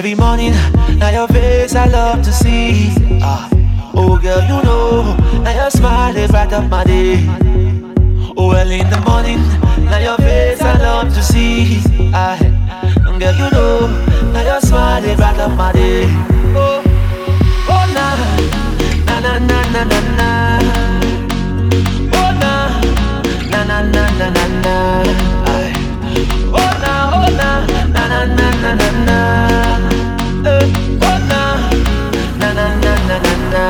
Every morning, now your face I love to see. Oh girl, you know, now your smile is right up my day. Oh early in the morning, now your face I love to see. Girl, you know, now your smile is right up my day. Oh, oh na, na na na na na na. Oh na, na na na na na na. Oh na, na na na na na na. Oh na, na na na na na na.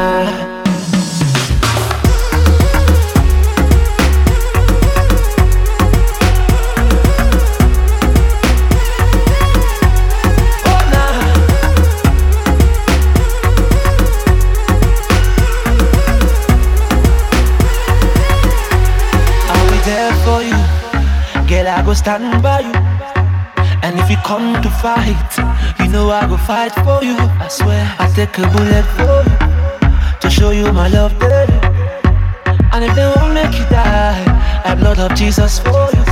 Girl, I go stand by you. And if you come to fight, you know I go fight for you. I swear, I take a bullet for you, to show you my love, baby. And if they won't make you die, I have blood of Jesus for you.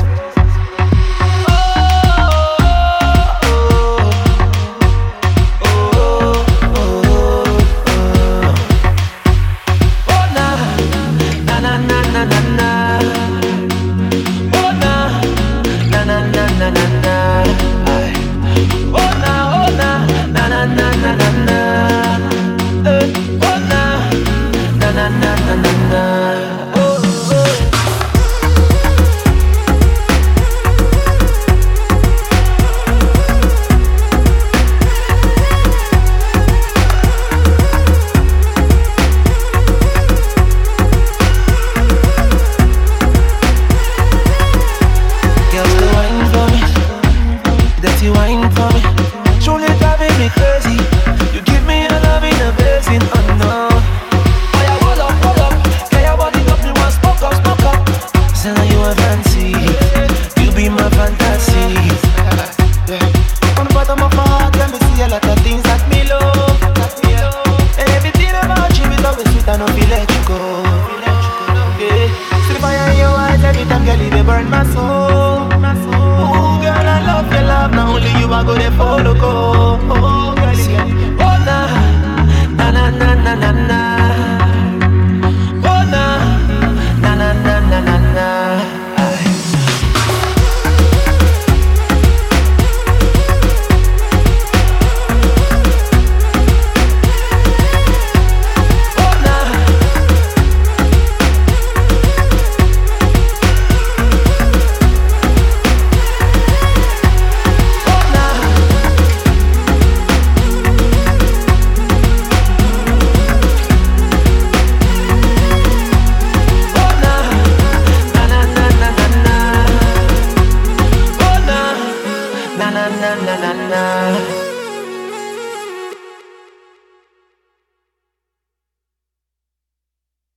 Na na na na na.